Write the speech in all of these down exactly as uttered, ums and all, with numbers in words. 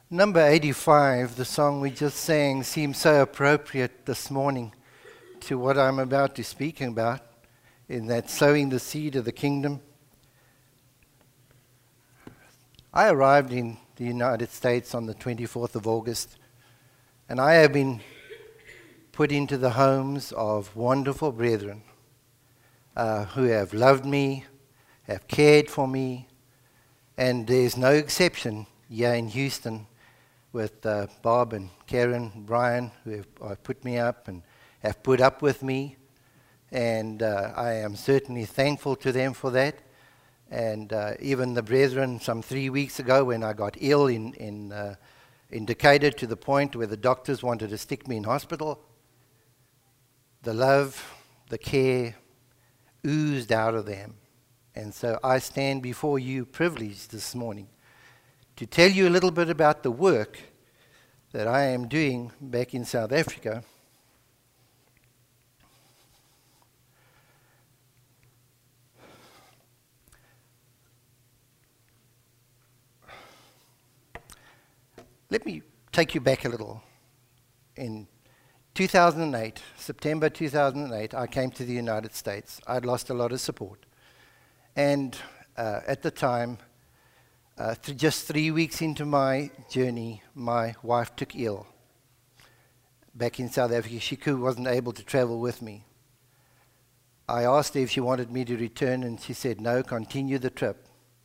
Number eighty-five, the song we just sang, seems so appropriate this morning to what I'm about to speak about, in that sowing the seed of the kingdom. I arrived in the United States on the twenty-fourth of August, and I have been put into the homes of wonderful brethren uh, who have loved me, have cared for me, and there's no exception here in Houston with uh, Bob and Karen, and Brian, who have uh, put me up and have put up with me. And uh, I am certainly thankful to them for that. And uh, even the brethren, some three weeks ago when I got ill in, in, uh, in Decatur, to the point where the doctors wanted to stick me in hospital, the love, the care oozed out of them. And so I stand before you privileged this morning to tell you a little bit about the work that I am doing back in South Africa. Let me take you back a little. In two thousand eight, September two thousand eight, I came to the United States. I'd lost a lot of support. And uh, at the time, Uh, th- just three weeks into my journey, my wife took ill. Back in South Africa, she could, wasn't able to travel with me. I asked her if she wanted me to return, and she said, no, continue the trip.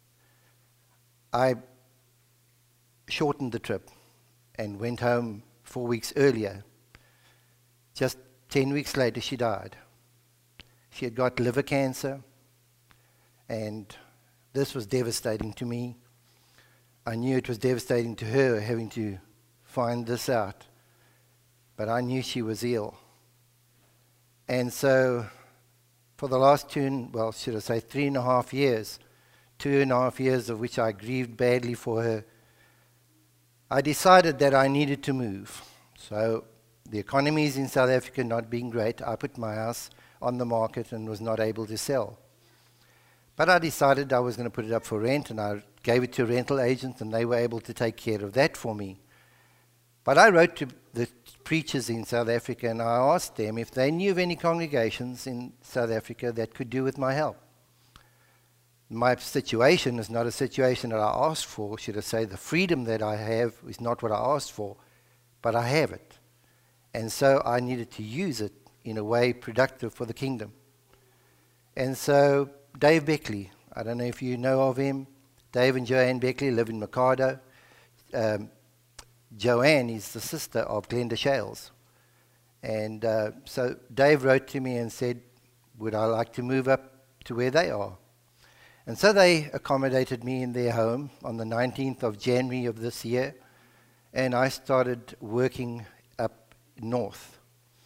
I shortened the trip and went home four weeks earlier. Just ten weeks later, she died. She had got liver cancer, and this was devastating to me. I knew it was devastating to her having to find this out, but I knew she was ill. And so for the last two, well, should I say three and a half years, two and a half years of which I grieved badly for her, I decided that I needed to move. So the economy is in South Africa not being great. I put my house on the market and was not able to sell. But I decided I was going to put it up for rent, and I gave it to a rental agent, and they were able to take care of that for me. But I wrote to the preachers in South Africa, and I asked them if they knew of any congregations in South Africa that could do with my help. My situation is not a situation that I asked for, should I say. The freedom that I have is not what I asked for, but I have it. And so I needed to use it in a way productive for the kingdom. And so Dave Beckley, I don't know if you know of him. Dave and Joanne Beckley live in Mikado. Um, Joanne is the sister of Glenda Shales. And uh, so Dave wrote to me and said, would I like to move up to where they are? And so they accommodated me in their home on the nineteenth of January of this year. And I started working up north.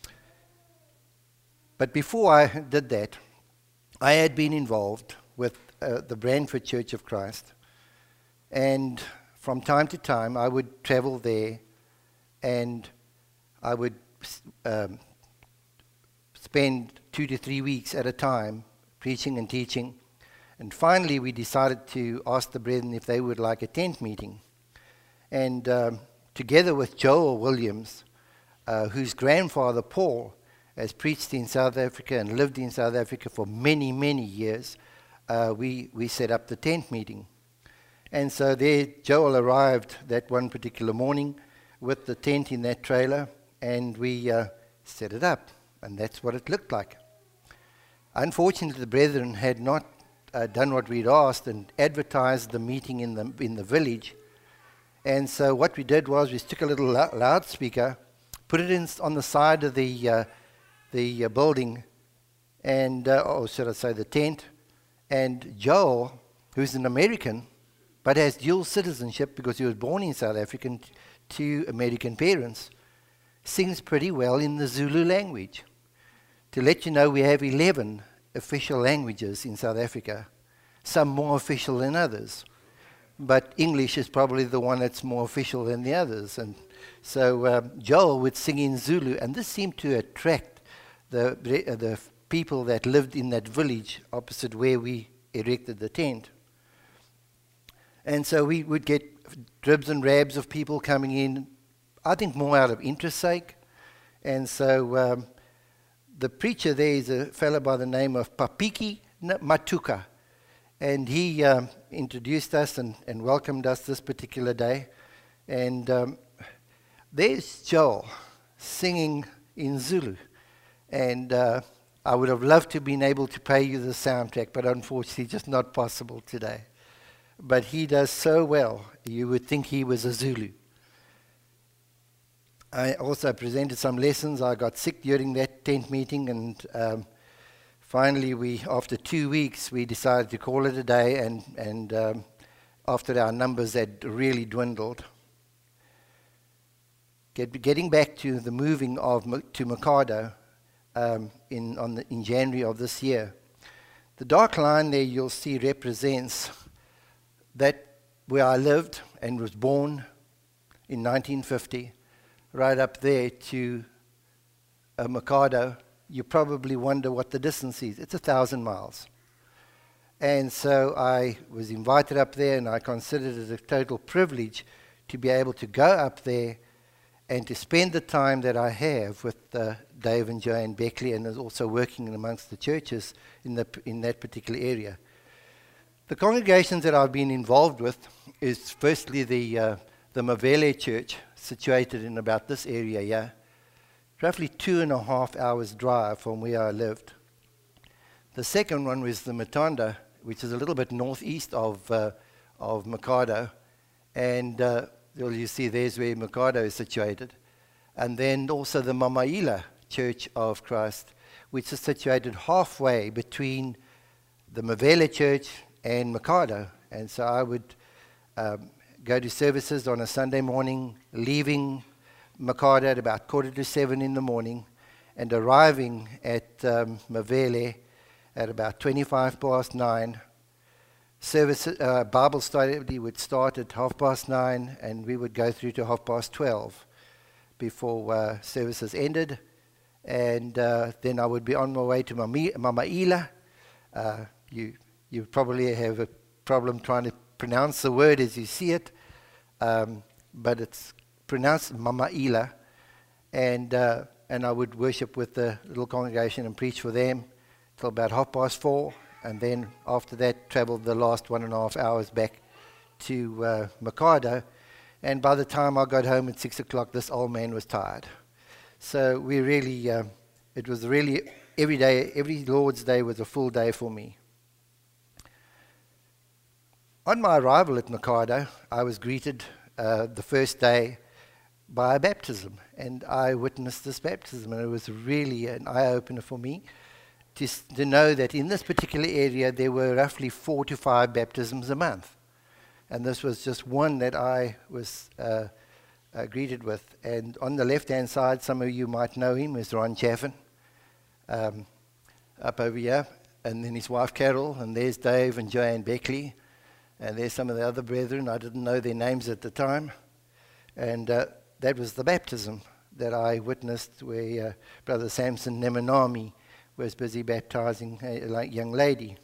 But before I did that, I had been involved with uh, the Brandford Church of Christ, and from time to time I would travel there, and I would um, spend two to three weeks at a time preaching and teaching, and finally we decided to ask the brethren if they would like a tent meeting. And um, together with Joel Williams, uh, whose grandfather Paul has preached in South Africa and lived in South Africa for many, many years, uh, we, we set up the tent meeting. And so there Joel arrived that one particular morning with the tent in that trailer, and we uh, set it up, and that's what it looked like. Unfortunately, the brethren had not uh, done what we'd asked and advertised the meeting in the, in the village. And so what we did was we took a little lo- loudspeaker, put it in on the side of the uh, the uh, building, and, uh, or should I say the tent, and Joel, who's an American, but has dual citizenship because he was born in South Africa t- to American parents, sings pretty well in the Zulu language. To let you know, we have eleven official languages in South Africa, some more official than others. But English is probably the one that's more official than the others. And so um, Joel would sing in Zulu, and this seemed to attract the uh, the people that lived in that village opposite where we erected the tent. And so we would get dribs and rabs of people coming in, I think more out of interest sake. And so um, the preacher there is a fellow by the name of Papiki Matuka. And he um, introduced us and, and welcomed us this particular day. And um, there's Joel singing in Zulu. And uh, I would have loved to have been able to play you the soundtrack, but unfortunately just not possible today. But he does so well, you would think he was a Zulu. I also presented some lessons. I got sick during that tent meeting, and um, finally, we, after two weeks, we decided to call it a day, and, and um, after our numbers had really dwindled. Get, getting back to the moving of to Mikado um, in, on the, in January of this year, the dark line there you'll see represents that where I lived and was born in nineteen fifty, right up there to uh, Mikado. You probably wonder what the distance is. It's a thousand miles. And so I was invited up there, and I considered it a total privilege to be able to go up there and to spend the time that I have with uh, Dave and Joanne Beckley, and is also working amongst the churches in, the, in that particular area. The congregations that I've been involved with is firstly the, uh, the Mavele Church, situated in about this area here, roughly two and a half hours drive from where I lived. The second one was the Matanda, which is a little bit northeast of, uh, of Mikado, and uh, well, you see there's where Mikado is situated. And then also the Mamaila Church of Christ, which is situated halfway between the Mavele Church and Mikado. And so I would um, go to services on a Sunday morning, leaving Mikado at about quarter to seven in the morning, and arriving at um, Mavele at about twenty-five past nine. Service, uh, Bible study would start at half past nine, and we would go through to half past twelve before uh, services ended. And uh, then I would be on my way to Mamaila. Uh, you, you probably have a problem trying to pronounce the word as you see it, um, but it's pronounced Mamaila. And, uh, and I would worship with the little congregation and preach for them till about half past four. And then after that, traveled the last one and a half hours back to uh, Mikado. And by the time I got home at six o'clock, this old man was tired. So we really, uh, it was really, every day, every Lord's Day was a full day for me. On my arrival at Mikado, I was greeted uh, the first day by a baptism. And I witnessed this baptism, and it was really an eye-opener for me. To, to know that in this particular area there were roughly four to five baptisms a month. And this was just one that I was uh, uh, greeted with. And on the left-hand side, some of you might know him, is Ron Chaffin, um, up over here. And then his wife Carol, and there's Dave and Joanne Beckley. And there's some of the other brethren. I didn't know their names at the time. And uh, that was the baptism that I witnessed, where uh, Brother Samson Nemanami was busy baptizing a young lady.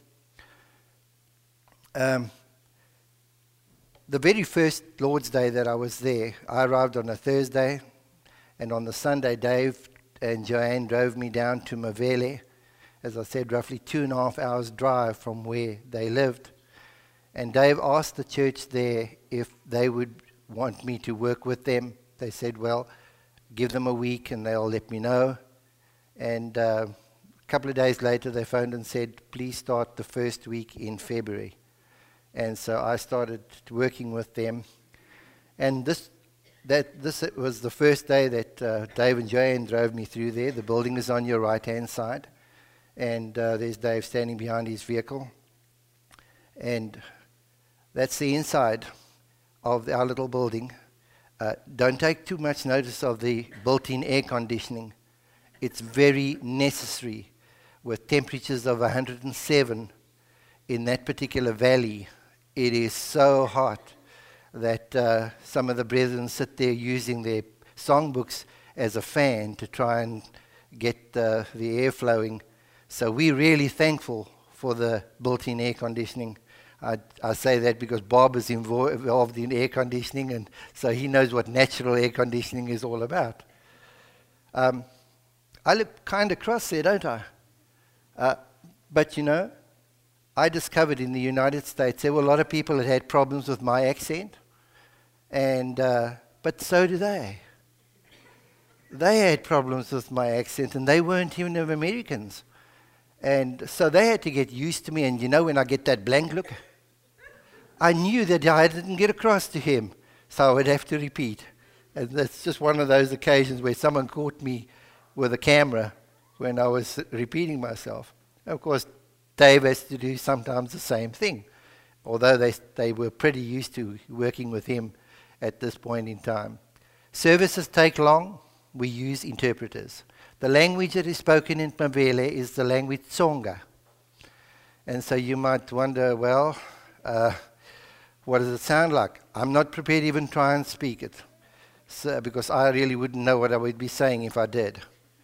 Um, the very first Lord's Day that I was there, I arrived on a Thursday, and on the Sunday, Dave and Joanne drove me down to Mavele, as I said, roughly two and a half hours drive from where they lived. And Dave asked the church there if they would want me to work with them. They said, well, give them a week and they'll let me know. And uh, a couple of days later, they phoned and said, please start the first week in February. And so I started working with them. And this that this was the first day that uh, Dave and Joanne drove me through there. The building is on your right-hand side. And uh, there's Dave standing behind his vehicle. And that's the inside of our little building. Uh, don't take too much notice of the built-in air conditioning. It's very necessary. With temperatures of one hundred seven in that particular valley, it is so hot that uh, some of the brethren sit there using their songbooks as a fan to try and get uh, the air flowing. So we're really thankful for the built-in air conditioning. I, I say that because Bob is invo- involved in air conditioning, and so he knows what natural air conditioning is all about. Um, I live kind of cross there, don't I? Uh, but you know, I discovered in the United States there were a lot of people that had problems with my accent, and uh, but so do they. They had problems with my accent, and they weren't even Americans. And so they had to get used to me, and you know, when I get that blank look, I knew that I didn't get across to him, so I would have to repeat. And that's just one of those occasions where someone caught me with a camera when I was repeating myself. Of course, Dave has to do sometimes the same thing, although they, they were pretty used to working with him at this point in time. Services take long. We use interpreters. The language that is spoken in Mavele is the language Tsonga. And so you might wonder, well, uh, what does it sound like? I'm not prepared to even try and speak it, so, because I really wouldn't know what I would be saying if I did.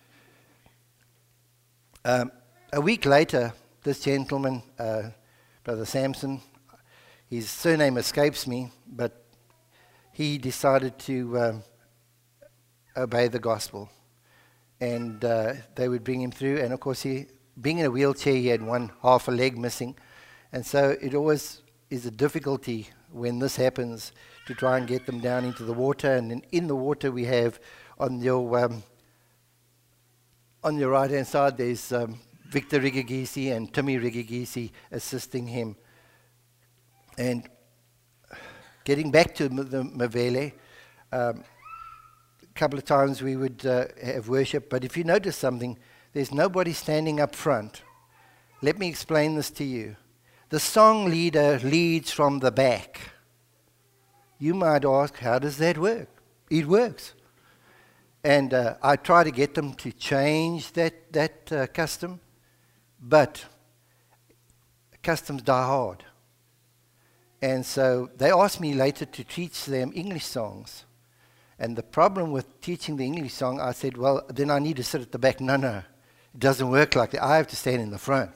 Um, a week later, this gentleman, uh, Brother Samson, his surname escapes me, but he decided to um, obey the gospel. And uh, they would bring him through, and of course, he, being in a wheelchair, he had one half a leg missing. And so it always is a difficulty when this happens to try and get them down into the water. And in, in the water, we have on your um, on your right hand side, there's um, Victor Rigigisi and Timmy Rigigisi assisting him. And getting back to m- the Mavele, um, a couple of times we would uh, have worship, but if you notice something, there's nobody standing up front. Let me explain this to you. The song leader leads from the back. You might ask, how does that work? It works. And uh, I try to get them to change that, that uh, custom, but customs die hard. And so they asked me later to teach them English songs. And the problem with teaching the English song, I said, well, then I need to sit at the back. No, no, it doesn't work like that. I have to stand in the front.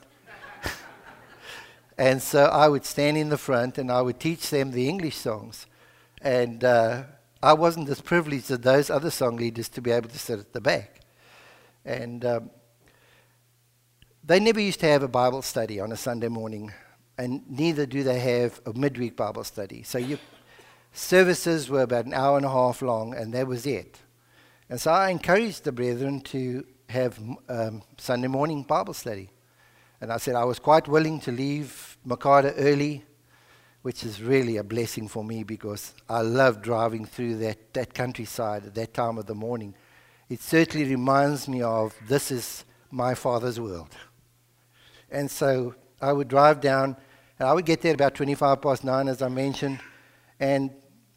And so I would stand in the front and I would teach them the English songs. And uh, I wasn't as privileged as those other song leaders to be able to sit at the back. And um, they never used to have a Bible study on a Sunday morning, and neither do they have a midweek Bible study. So you, services were about an hour and a half long, and that was it. And so I encouraged the brethren to have um, Sunday morning Bible study. And I said I was quite willing to leave Makata early, which is really a blessing for me because I love driving through that, that countryside at that time of the morning. It certainly reminds me of this is my Father's world. And so I would drive down, and I would get there at about twenty-five past nine, as I mentioned, and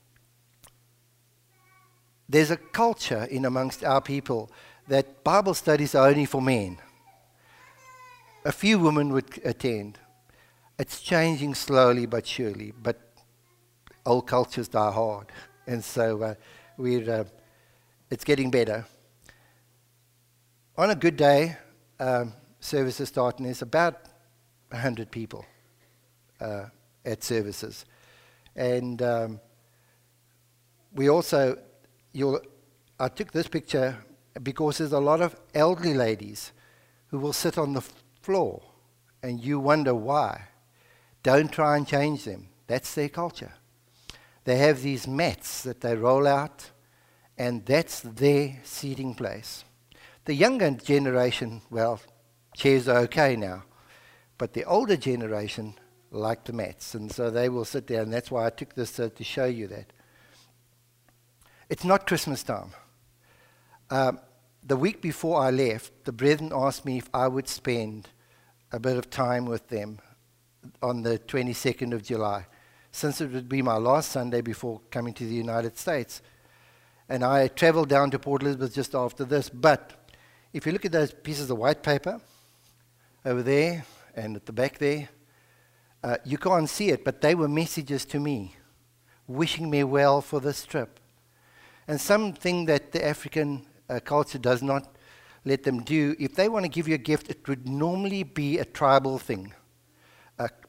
there's a culture in amongst our people that Bible studies are only for men. A few women would attend. It's changing slowly but surely, but old cultures die hard. And so uh, we're, uh, it's getting better. On a good day, um, services start, and there's about one hundred people uh, at services. And um, we also, you'll, I took this picture because there's a lot of elderly ladies who will sit on the f- floor, and you wonder why. Don't try and change them. That's their culture. They have these mats that they roll out, and that's their seating place. The younger generation, well, chairs are okay now, but the older generation like the mats, and so they will sit there, and that's why I took this uh, to show you that. It's not Christmas time. Um, the week before I left, the brethren asked me if I would spend a bit of time with them on the twenty-second of July, since it would be my last Sunday before coming to the United States. And I traveled down to Port Elizabeth just after this, but if you look at those pieces of white paper over there and at the back there, uh, you can't see it, but they were messages to me, wishing me well for this trip. And something that the African uh, culture does not let them do, if they want to give you a gift, it would normally be a tribal thing. A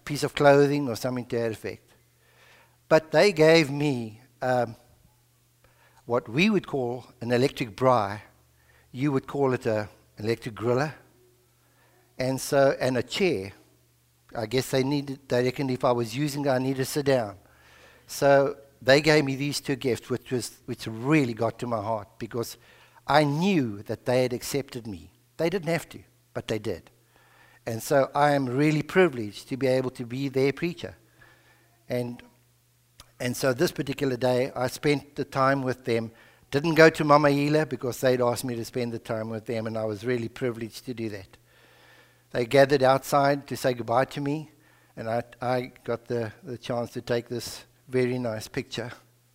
piece of clothing or something to that effect. But they gave me um, what we would call an electric braai. You would call it a electric griller, and so and a chair. I guess they needed. They reckoned if I was using it, I needed to sit down. So they gave me these two gifts, which was which really got to my heart, because I knew that they had accepted me. They didn't have to, but they did. And so I am really privileged to be able to be their preacher. And and so this particular day, I spent the time with them. Didn't go to Mamaila because they'd asked me to spend the time with them, and I was really privileged to do that. They gathered outside to say goodbye to me, and I, I got the, the chance to take this very nice picture.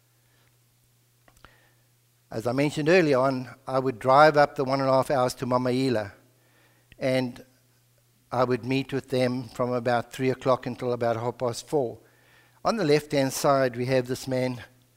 As I mentioned earlier on, I would drive up the one and a half hours to Mamaila, and I would meet with them from about three o'clock until about half past four. On the left-hand side, we have this man,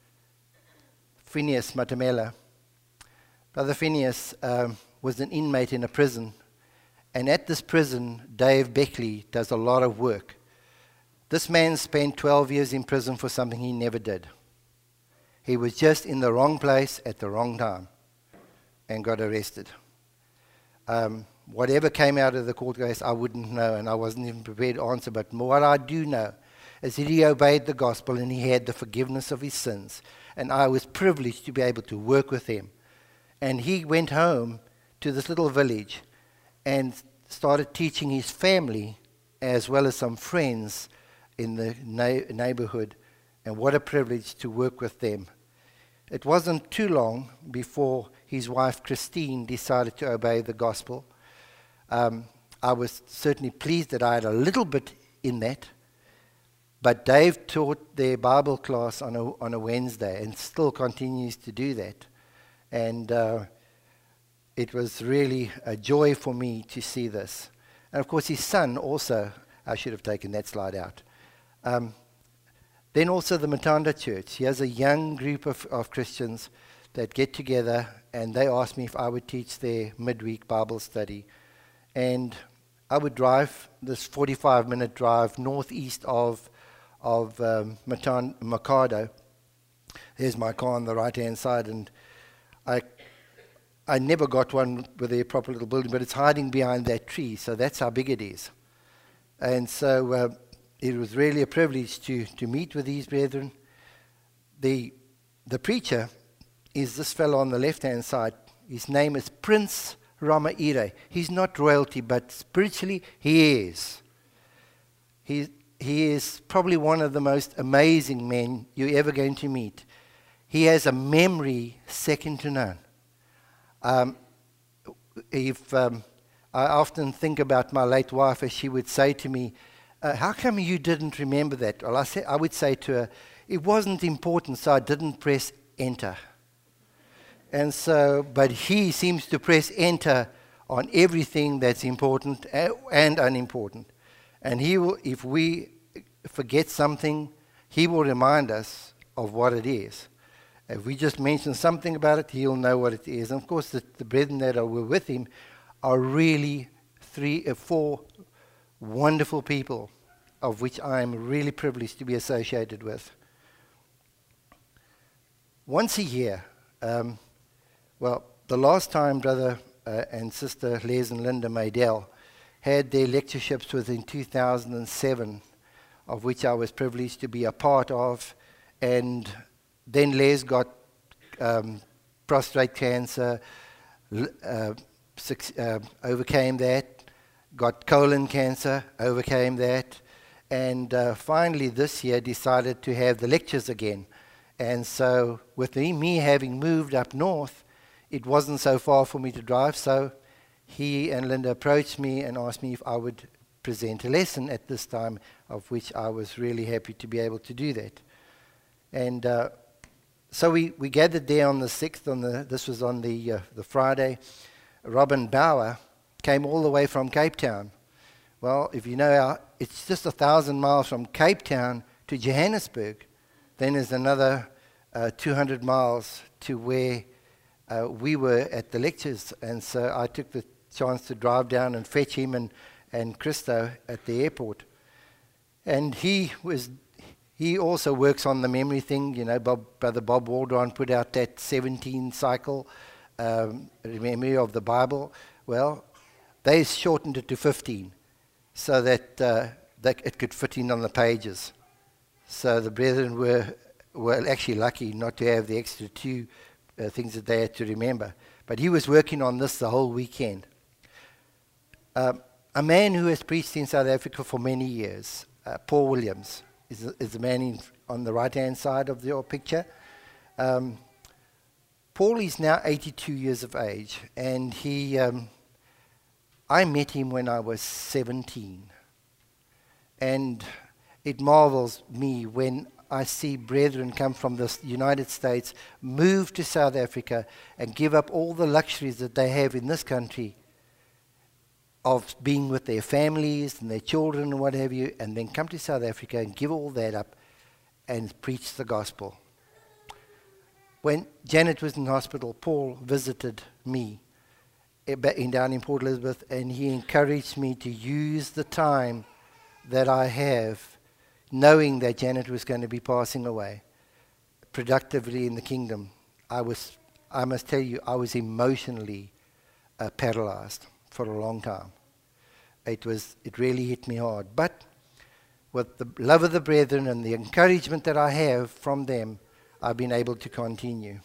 Phineas Matamela. Brother Phineas um, was an inmate in a prison, and at this prison, Dave Beckley does a lot of work. This man spent twelve years in prison for something he never did. He was just in the wrong place at the wrong time and got arrested. Um, whatever came out of the court case, I wouldn't know, and I wasn't even prepared to answer. But what I do know is that he obeyed the gospel and he had the forgiveness of his sins. And I was privileged to be able to work with him. And he went home to this little village and started teaching his family as well as some friends in the na- neighborhood. And what a privilege to work with them. It wasn't too long before his wife Christine decided to obey the gospel. Um, I was certainly pleased that I had a little bit in that. But Dave taught their Bible class on a, on a Wednesday and still continues to do that. And uh, it was really a joy for me to see this. And of course his son also, I should have taken that slide out. Um, then also the Matanda Church. He has a young group of, of Christians that get together, and they asked me if I would teach their midweek Bible study. And I would drive this forty-five minute drive northeast of of um, Matan- Makado. There's my car on the right-hand side, and I I never got one with a proper little building, but it's hiding behind that tree, so that's how big it is. And so uh, it was really a privilege to, to meet with these brethren. The, the preacher is this fellow on the left-hand side. His name is Prince Ramaire. He's not royalty, but spiritually he is. He, he is probably one of the most amazing men you're ever going to meet. He has a memory second to none. Um, if um, I often think about my late wife, as she would say to me, uh, how come you didn't remember that? Well, I, say, I would say to her, it wasn't important, so I didn't press enter. And so, but he seems to press enter on everything that's important and unimportant. And he will, if we forget something, he will remind us of what it is. If we just mention something about it, he'll know what it is. And of course, the, the brethren that are with him are really three or four wonderful people, of which I am really privileged to be associated with. Once a year, um, well, the last time Brother uh, and Sister Les and Linda Maydell had their lectureships was in two thousand seven, of which I was privileged to be a part of, and then Les got um, prostate cancer, uh, uh, overcame that, got colon cancer, overcame that, and uh, finally this year decided to have the lectures again. And so with me, me having moved up north, it wasn't so far for me to drive, so he and Linda approached me and asked me if I would present a lesson at this time, of which I was really happy to be able to do that. And uh, So we, we gathered there on the sixth, on the, this was on the, uh, the Friday. Robin Bauer came all the way from Cape Town. Well, if you know, our, it's just a thousand miles from Cape Town to Johannesburg. Then there's another uh, two hundred miles to where uh, we were at the lectures. And so I took the chance to drive down and fetch him and, and Christo at the airport. And he was, he also works on the memory thing. You know, Bob, Brother Bob Waldron put out that seventeen cycle um, memory of the Bible. Well, they shortened it to fifteen so that, uh, that it could fit in on the pages. So the brethren were, were actually lucky not to have the extra two uh, things that they had to remember. But he was working on this the whole weekend. Um, a man who has preached in South Africa for many years, uh, Paul Williams, is, is the man in, on the right-hand side of your picture. Um, Paul is now eighty-two years of age, and he, um, I met him when I was seventeen. And it marvels me when I see brethren come from the United States, move to South Africa, and give up all the luxuries that they have in this country of being with their families and their children and what have you, and then come to South Africa and give all that up and preach the gospel. When Janet was in hospital, Paul visited me in down in Port Elizabeth, and he encouraged me to use the time that I have, knowing that Janet was going to be passing away, productively in the kingdom. I was, I must tell you, I was emotionally uh, paralyzed for a long time. It was, it really hit me hard. But with the love of the brethren and the encouragement that I have from them, I've been able to continue.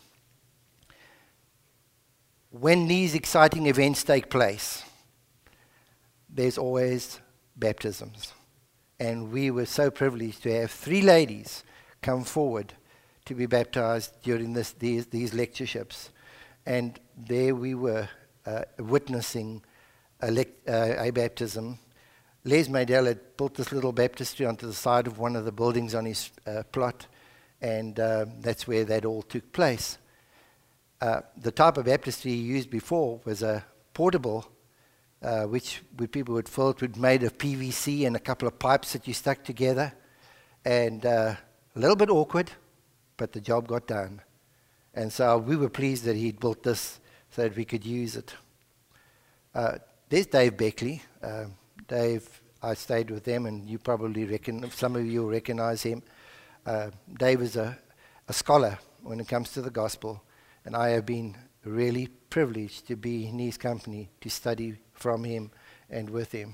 When these exciting events take place, there's always baptisms. And we were so privileged to have three ladies come forward to be baptized during this, these, these lectureships. And there we were uh, witnessing a, lec- uh, a baptism. Les Maydell had built this little baptistry onto the side of one of the buildings on his uh, plot, and uh, that's where that all took place. Uh, the type of baptistry he used before was a portable, uh, which we, people would fill it with, made of P V C and a couple of pipes that you stuck together, and uh, a little bit awkward, but the job got done. And so we were pleased that he'd built this so that we could use it. Uh, there's Dave Beckley. Uh, Dave, I stayed with them, and you probably reckon, some of you will recognize him. Uh, Dave is a, a scholar when it comes to the gospel, and I have been really privileged to be in his company, to study from him and with him.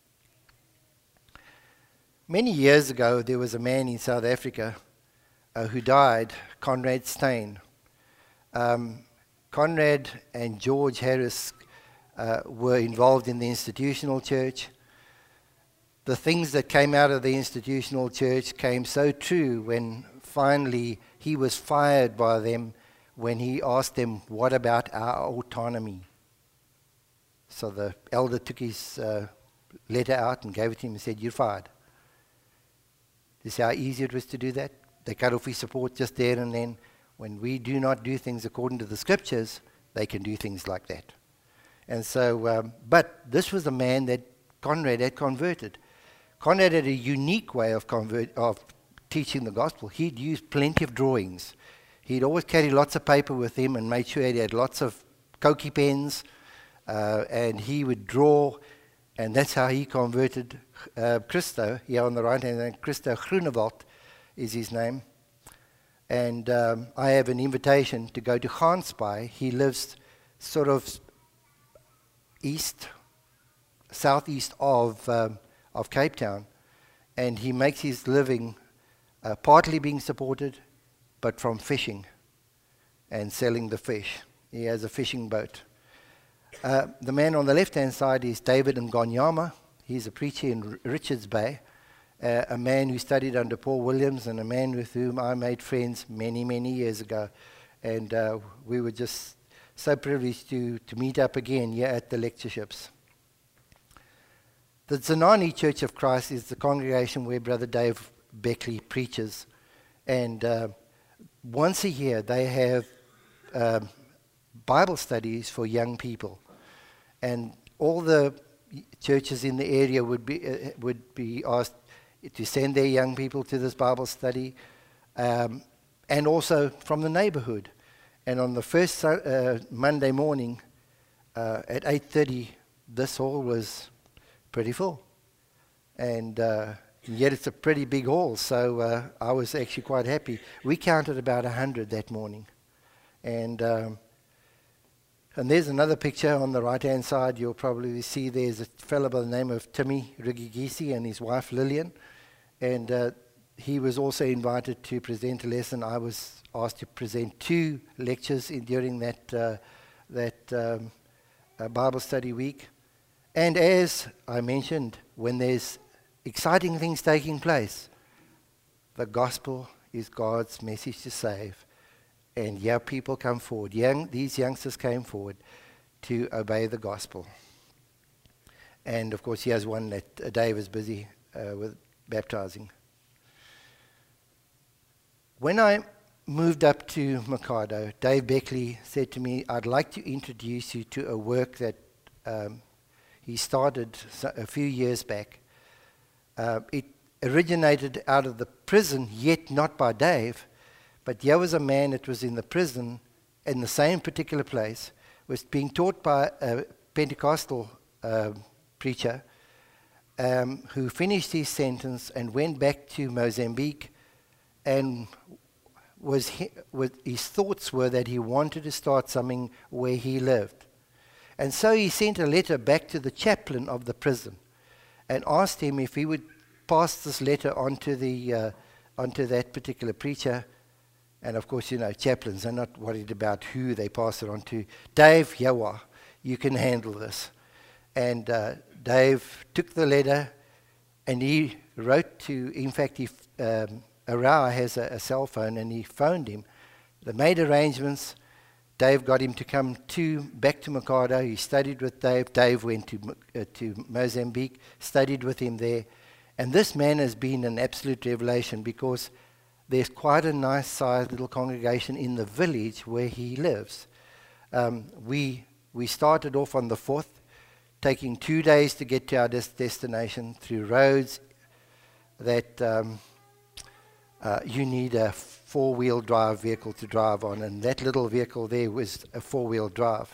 Many years ago, there was a man in South Africa uh, who died, Conrad Steyn. Um, Conrad and George Harris uh, were involved in the institutional church. The things that came out of the institutional church came so true when finally he was fired by them when he asked them, what about our autonomy? So the elder took his uh, letter out and gave it to him and said, you're fired. You see how easy it was to do that? They cut off his support just there and then. When we do not do things according to the scriptures, they can do things like that. And so, um, but this was a man that Conrad had converted. Conrad had a unique way of, convert, of teaching the gospel. He'd use plenty of drawings. He'd always carry lots of paper with him and made sure he had lots of Koki pens, uh, and he would draw, and that's how he converted uh, Christo, here on the right hand side. Christo Groenewald is his name. And um, I have an invitation to go to Gansbaai. He lives sort of east, southeast of, um, of Cape Town, and he makes his living uh, partly being supported, but from fishing and selling the fish. He has a fishing boat. Uh, the man on the left-hand side is David Ngonyama. He's a preacher in R- Richards Bay, uh, a man who studied under Paul Williams and a man with whom I made friends many, many years ago. And uh, we were just so privileged to, to meet up again here at the lectureships. The Zenani Church of Christ is the congregation where Brother Dave Beckley preaches. And uh, once a year they have um, Bible studies for young people. And all the churches in the area would be, uh, would be asked to send their young people to this Bible study, um, and also from the neighborhood. And on the first uh, Monday morning uh, at eight thirty, this hall was pretty full. And uh, And yet it's a pretty big hall, so uh, I was actually quite happy. We counted about one hundred that morning. And um, and there's another picture on the right-hand side. You'll probably see there's a fellow by the name of Timmy Rigigisi and his wife Lillian. And uh, he was also invited to present a lesson. I was asked to present two lectures in, during that, uh, that um, uh, Bible study week. And as I mentioned, when there's exciting things taking place, the gospel is God's message to save. And young people come forward. Young, these youngsters came forward to obey the gospel. And of course, here's one that uh, Dave is busy uh, with baptizing. When I moved up to Mikado, Dave Beckley said to me, I'd like to introduce you to a work that um, he started so a few years back. Uh, it originated out of the prison, yet not by Dave, but here was a man that was in the prison in the same particular place, was being taught by a Pentecostal uh, preacher um, who finished his sentence and went back to Mozambique, and was, he, was his thoughts were that he wanted to start something where he lived. And so he sent a letter back to the chaplain of the prison and asked him if he would pass this letter on to, the, uh, onto that particular preacher. And of course, you know, chaplains are not worried about who they pass it on to. Dave, Yawa, you can handle this. And uh, Dave took the letter and he wrote to, in fact, he, um, Arau has a, a cell phone, and he phoned him. They made arrangements. Dave got him to come to back to Mikado. He studied with Dave. Dave went to, uh, to Mozambique, studied with him there. And this man has been an absolute revelation, because there's quite a nice sized little congregation in the village where he lives. Um, we, we started off on the fourth, taking two days to get to our des destination through roads that um, uh, you need a four-wheel drive vehicle to drive on, and that little vehicle there was a four-wheel drive.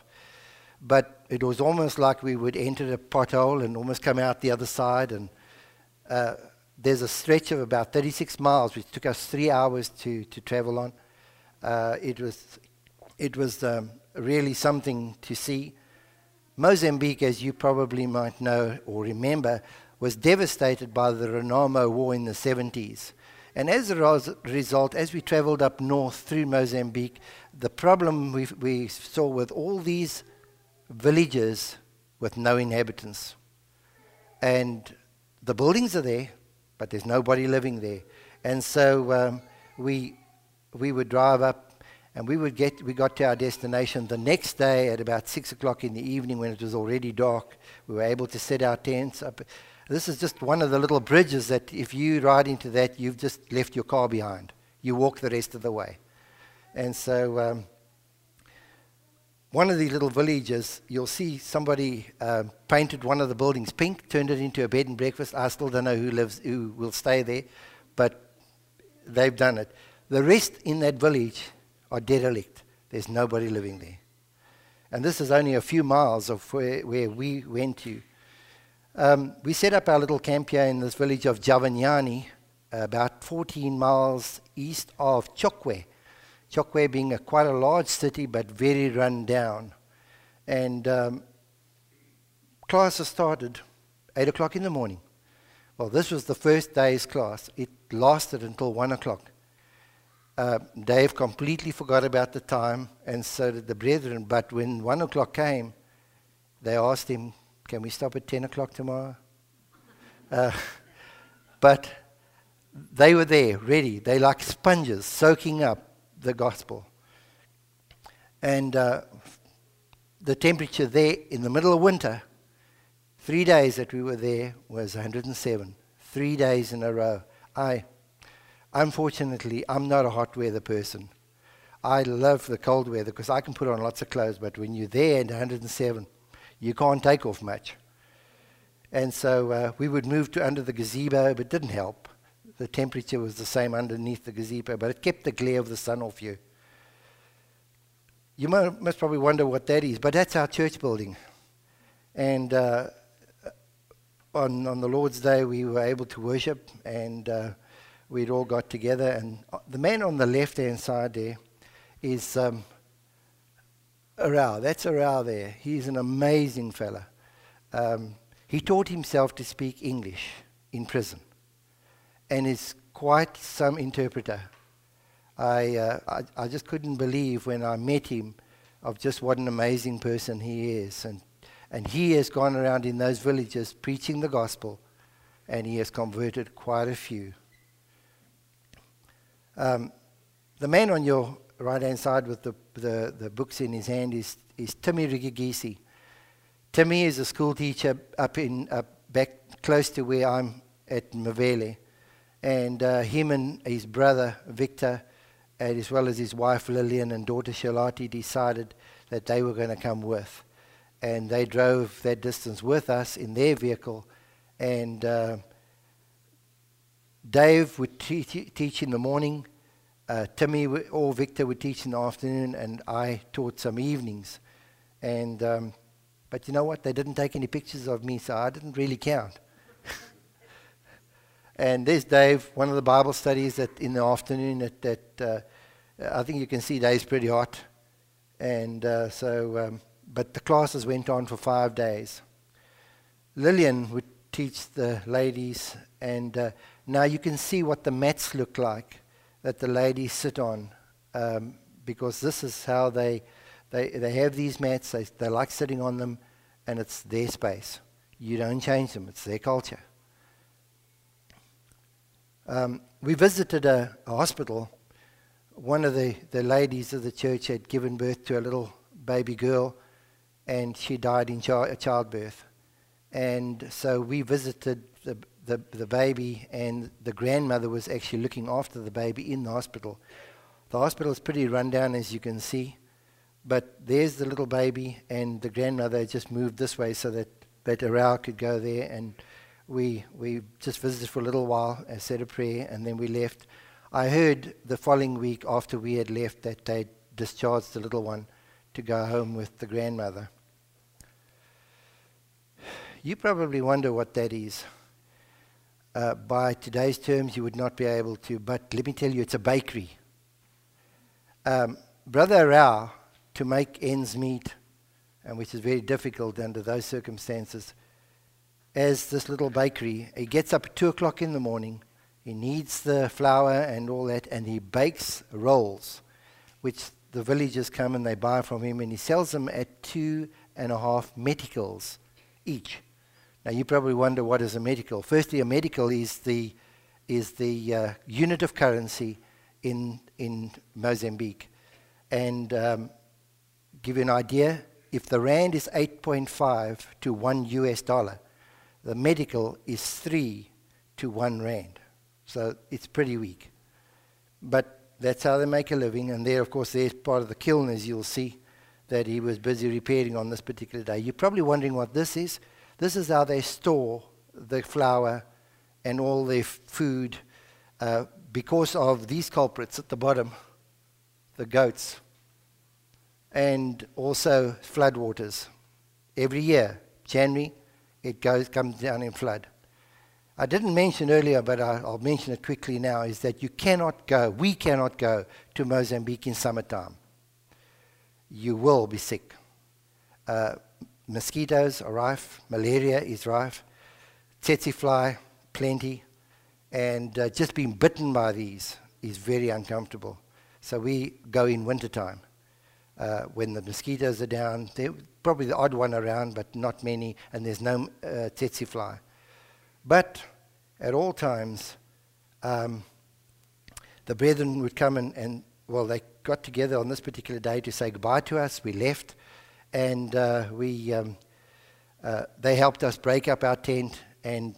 But it was almost like we would enter a pothole and almost come out the other side. And uh, there's a stretch of about thirty-six miles, which took us three hours to, to travel on. Uh, it was, it was um, really something to see. Mozambique, as you probably might know or remember, was devastated by the Renamo War in the seventies. And as a res result, as we traveled up north through Mozambique, the problem we, we saw with all these villages with no inhabitants. And the buildings are there, but there's nobody living there. And so um, we, we would drive up, and we would get, we got to our destination the next day at about six o'clock in the evening, when it was already dark. We were able to set our tents up. This is just one of the little bridges that if you ride into that, you've just left your car behind. You walk the rest of the way. And so um, one of the little villages, you'll see somebody um, painted one of the buildings pink, turned it into a bed and breakfast. I still don't know who lives, who will stay there, but they've done it. The rest in that village are derelict. There's nobody living there. And this is only a few miles of where, where we went to. Um, we set up our little camp here in this village of Javanyani, about fourteen miles east of Chokwe. Chokwe being a, quite a large city, but very run down. And um, classes started eight o'clock in the morning. Well, this was the first day's class. It lasted until one o'clock. Uh, Dave completely forgot about the time, and so did the brethren. But when one o'clock came, they asked him, can we stop at ten o'clock tomorrow? Uh, but they were there, ready. They like sponges, soaking up the gospel. And uh, the temperature there in the middle of winter, three days that we were there, was one hundred and seven. Three days in a row. I, unfortunately, I'm not a hot weather person. I love the cold weather because I can put on lots of clothes, but when you're there at one hundred and seven, you can't take off much. And so uh, we would move to under the gazebo, but it didn't help. The temperature was the same underneath the gazebo, but it kept the glare of the sun off you. You mo must probably wonder what that is, but that's our church building. And uh, on, on the Lord's Day, we were able to worship, and uh, we'd all got together. And the man on the left-hand side there is um, Arau. That's Arau there. He's an amazing fella. Um, he taught himself to speak English in prison, and is quite some interpreter. I, uh, I I just couldn't believe when I met him of just what an amazing person he is. And and he has gone around in those villages preaching the gospel, and he has converted quite a few. Um, the man on your right-hand side with the, the, the books in his hand is, is Timmy Rigigisi. Timmy is a school teacher up in up back close to where I'm at Mavele. And uh, him and his brother Victor, and as well as his wife Lillian and daughter Shalati, decided that they were going to come with. And they drove that distance with us in their vehicle. And uh, Dave would te teach in the morning, uh, Timmy or Victor would teach in the afternoon, and I taught some evenings. And um, but you know what? They didn't take any pictures of me, so I didn't really count. And there's Dave, one of the Bible studies that in the afternoon. At that, uh, I think you can see Dave's pretty hot, and uh, so. Um, but the classes went on for five days. Lillian would teach the ladies, and uh, now you can see what the mats look like that the ladies sit on, um, because this is how they they they have these mats. They they like sitting on them, and it's their space. You don't change them. It's their culture. Um, we visited a, a hospital. One of the, the ladies of the church had given birth to a little baby girl, and she died in chi childbirth. And so we visited the, the, the baby, and the grandmother was actually looking after the baby in the hospital. The hospital is pretty run down, as you can see, but there's the little baby, and the grandmother had just moved this way so that, that Arau could go there. And We we just visited for a little while and said a prayer, and then we left. I heard the following week after we had left that they discharged the little one to go home with the grandmother. You probably wonder what that is. Uh, by today's terms, you would not be able to, but let me tell you, it's a bakery. Um, Brother Rao, to make ends meet, and which is very difficult under those circumstances, as this little bakery. He gets up at two o'clock in the morning, he kneads the flour and all that, and he bakes rolls, which the villagers come and they buy from him, and he sells them at two and a half meticals each. Now you probably wonder, what is a metical? Firstly, a metical is the is the uh, unit of currency in in Mozambique, and um, give you an idea, if the rand is eight point five to one U S dollar, the medical is three to one rand. So it's pretty weak. But that's how they make a living. And there, of course, there's part of the kiln, as you'll see, that he was busy repairing on this particular day. You're probably wondering what this is. This is how they store the flour and all their food uh, because of these culprits at the bottom, the goats, and also floodwaters. Every year, January, it goes comes down in flood. I didn't mention earlier, but I, I'll mention it quickly now, is that you cannot go, we cannot go to Mozambique in summertime. You will be sick. Uh, mosquitoes are rife, malaria is rife, tsetse fly, plenty, and uh, just being bitten by these is very uncomfortable. So we go in wintertime. Uh, when the mosquitoes are down, they're probably the odd one around, but not many, and there's no uh, tsetse fly. But at all times, um, the brethren would come and, and, well, they got together on this particular day to say goodbye to us. We left, and uh, we um, uh, they helped us break up our tent, and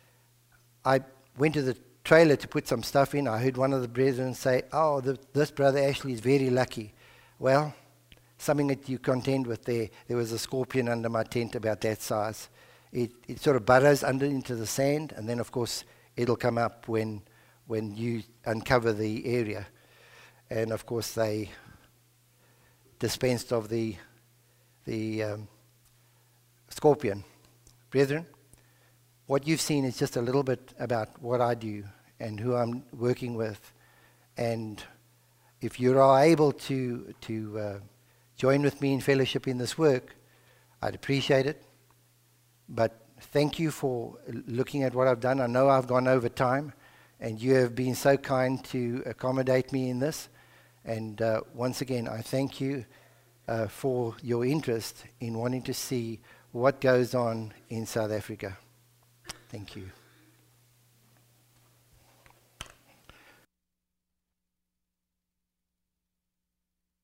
I went to the trailer to put some stuff in. I heard one of the brethren say, oh, the, this brother Ashley is very lucky. Well, something that you contend with there. There was a scorpion under my tent about that size. It, it sort of burrows under into the sand, and then of course it'll come up when when you uncover the area. And of course they dispensed of the the um, scorpion. Brethren, what you've seen is just a little bit about what I do and who I'm working with. And if you are able to, to uh, join with me in fellowship in this work, I'd appreciate it. But thank you for looking at what I've done. I know I've gone over time, and you have been so kind to accommodate me in this. And uh, once again, I thank you uh, for your interest in wanting to see what goes on in South Africa. Thank you.